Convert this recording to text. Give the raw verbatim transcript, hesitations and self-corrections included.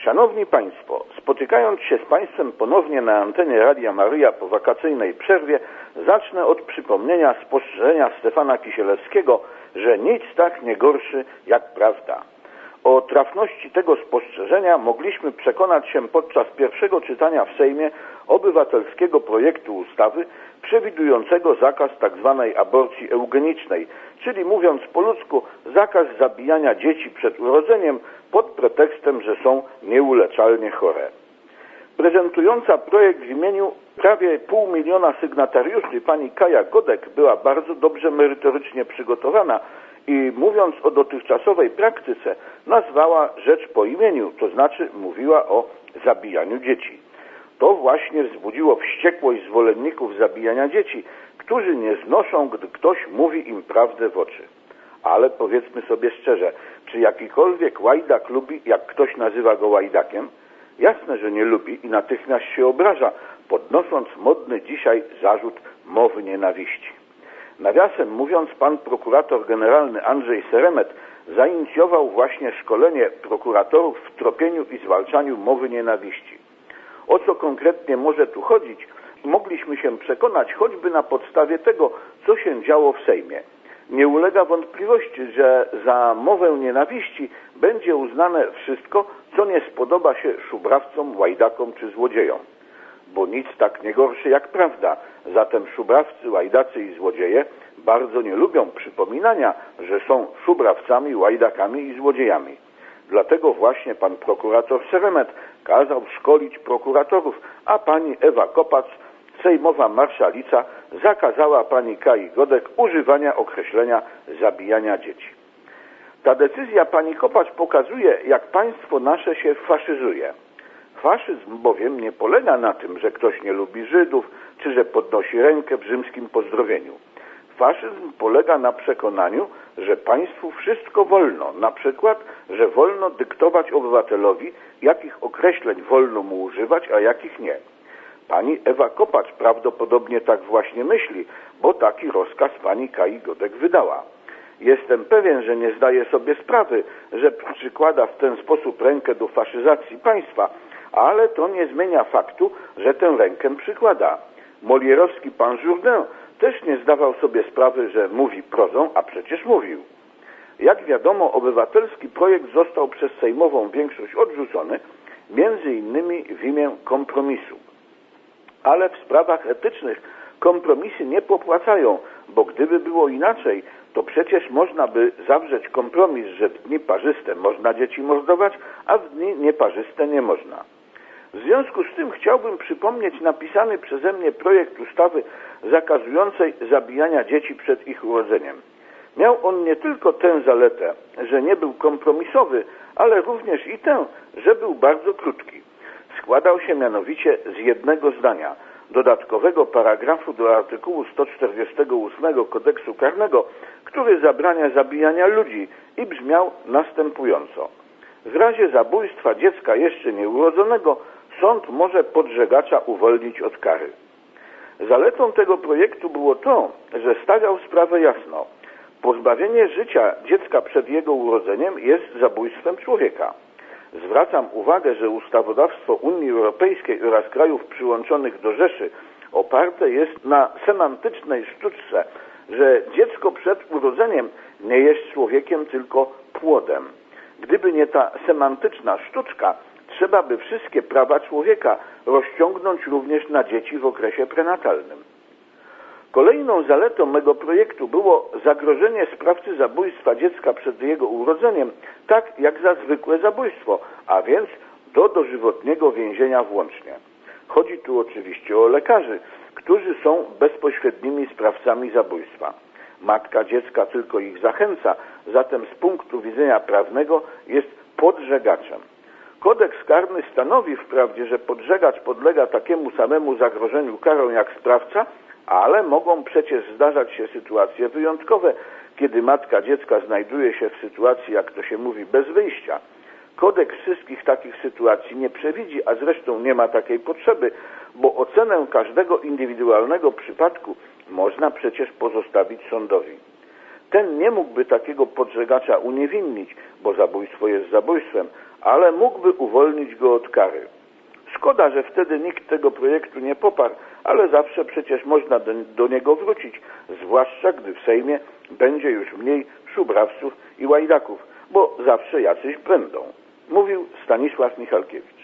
Szanowni Państwo, spotykając się z Państwem ponownie na antenie Radia Maryja po wakacyjnej przerwie, zacznę od przypomnienia spostrzeżenia Stefana Kisielewskiego, że nic tak nie gorszy jak prawda. O trafności tego spostrzeżenia mogliśmy przekonać się podczas pierwszego czytania w Sejmie obywatelskiego projektu ustawy przewidującego zakaz tzw. aborcji eugenicznej, czyli mówiąc po ludzku zakaz zabijania dzieci przed urodzeniem pod pretekstem, że są nieuleczalnie chore. Prezentująca projekt w imieniu prawie pół miliona sygnatariuszy pani Kaja Godek była bardzo dobrze merytorycznie przygotowana i mówiąc o dotychczasowej praktyce nazwała rzecz po imieniu, to znaczy mówiła o zabijaniu dzieci. To właśnie wzbudziło wściekłość zwolenników zabijania dzieci, którzy nie znoszą, gdy ktoś mówi im prawdę w oczy. Ale powiedzmy sobie szczerze, czy jakikolwiek łajdak lubi, jak ktoś nazywa go łajdakiem? Jasne, że nie lubi i natychmiast się obraża, podnosząc modny dzisiaj zarzut mowy nienawiści. Nawiasem mówiąc, pan prokurator generalny Andrzej Seremet zainicjował właśnie szkolenie prokuratorów w tropieniu i zwalczaniu mowy nienawiści. O co konkretnie może tu chodzić, mogliśmy się przekonać choćby na podstawie tego, co się działo w Sejmie. Nie ulega wątpliwości, że za mowę nienawiści będzie uznane wszystko, co nie spodoba się szubrawcom, łajdakom czy złodziejom. Bo nic tak nie gorsze jak prawda. Zatem szubrawcy, łajdacy i złodzieje bardzo nie lubią przypominania, że są szubrawcami, łajdakami i złodziejami. Dlatego właśnie pan prokurator Seremet kazał szkolić prokuratorów, a pani Ewa Kopacz, sejmowa marszalica, zakazała pani Kai Godek używania określenia zabijania dzieci. Ta decyzja pani Kopacz pokazuje, jak państwo nasze się faszyzuje. Faszyzm bowiem nie polega na tym, że ktoś nie lubi Żydów, czy że podnosi rękę w rzymskim pozdrowieniu. Faszyzm polega na przekonaniu, że państwu wszystko wolno, na przykład, że wolno dyktować obywatelowi, jakich określeń wolno mu używać, a jakich nie. Pani Ewa Kopacz prawdopodobnie tak właśnie myśli, bo taki rozkaz pani Kai Godek wydała. Jestem pewien, że nie zdaje sobie sprawy, że przykłada w ten sposób rękę do faszyzacji państwa, ale to nie zmienia faktu, że tę rękę przykłada. Molierowski pan Jourdain też nie zdawał sobie sprawy, że mówi prozą, a przecież mówił. Jak wiadomo, obywatelski projekt został przez sejmową większość odrzucony, między innymi w imię kompromisu. Ale w sprawach etycznych kompromisy nie popłacają, bo gdyby było inaczej, to przecież można by zawrzeć kompromis, że w dni parzyste można dzieci mordować, a w dni nieparzyste nie można. W związku z tym chciałbym przypomnieć napisany przeze mnie projekt ustawy zakazującej zabijania dzieci przed ich urodzeniem. Miał on nie tylko tę zaletę, że nie był kompromisowy, ale również i tę, że był bardzo krótki. Składał się mianowicie z jednego zdania, dodatkowego paragrafu do artykułu sto czterdziestego ósmego Kodeksu Karnego, który zabrania zabijania ludzi i brzmiał następująco. W razie zabójstwa dziecka jeszcze nieurodzonego sąd może podżegacza uwolnić od kary. Zaletą tego projektu było to, że stawiał sprawę jasno. Pozbawienie życia dziecka przed jego urodzeniem jest zabójstwem człowieka. Zwracam uwagę, że ustawodawstwo Unii Europejskiej oraz krajów przyłączonych do Rzeszy oparte jest na semantycznej sztuczce, że dziecko przed urodzeniem nie jest człowiekiem, tylko płodem. Gdyby nie ta semantyczna sztuczka, trzeba by wszystkie prawa człowieka rozciągnąć również na dzieci w okresie prenatalnym. Kolejną zaletą mego projektu było zagrożenie sprawcy zabójstwa dziecka przed jego urodzeniem, tak jak za zwykłe zabójstwo, a więc do dożywotniego więzienia włącznie. Chodzi tu oczywiście o lekarzy, którzy są bezpośrednimi sprawcami zabójstwa. Matka dziecka tylko ich zachęca, zatem z punktu widzenia prawnego jest podżegaczem. Kodeks karny stanowi wprawdzie, że podżegacz podlega takiemu samemu zagrożeniu karą jak sprawca, ale mogą przecież zdarzać się sytuacje wyjątkowe, kiedy matka dziecka znajduje się w sytuacji, jak to się mówi, bez wyjścia. Kodeks wszystkich takich sytuacji nie przewidzi, a zresztą nie ma takiej potrzeby, bo ocenę każdego indywidualnego przypadku można przecież pozostawić sądowi. Ten nie mógłby takiego podżegacza uniewinnić, bo zabójstwo jest zabójstwem, ale mógłby uwolnić go od kary. Szkoda, że wtedy nikt tego projektu nie poparł, ale zawsze przecież można do, do niego wrócić, zwłaszcza gdy w Sejmie będzie już mniej szubrawców i łajdaków, bo zawsze jacyś będą, mówił Stanisław Michalkiewicz.